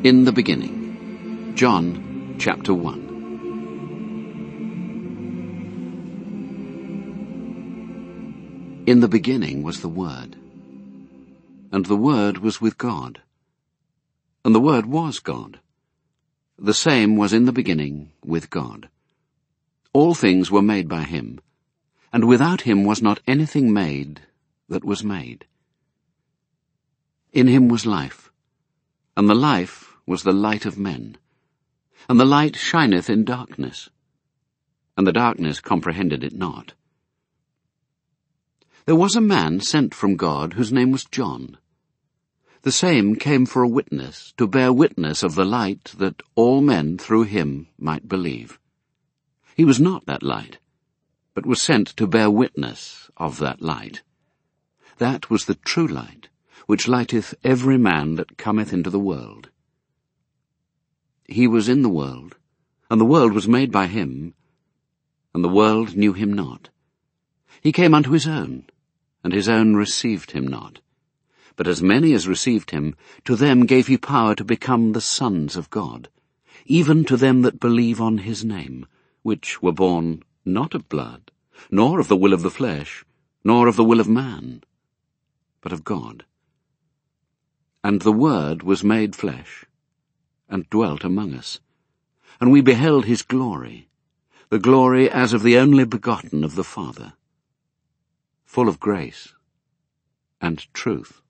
In the beginning. John chapter 1. In the beginning was the Word, and the Word was with God, and the Word was God. The same was in the beginning with God. All things were made by him, and without him was not anything made that was made. In him was life, and the life was the light of men. And the light shineth in darkness, and the darkness comprehended it not. There was a man sent from God whose name was John. The same came for a witness, to bear witness of the light, that all men through him might believe. He was not that light, but was sent to bear witness of that light. That was the true light, which lighteth every man that cometh into the world. He was in the world, and the world was made by him, and the world knew him not. He came unto his own, and his own received him not. But as many as received him, to them gave he power to become the sons of God, even to them that believe on his name, which were born not of blood, nor of the will of the flesh, nor of the will of man, but of God. And the Word was made flesh, and dwelt among us. And we beheld his glory, the glory as of the only begotten of the Father, full of grace and truth.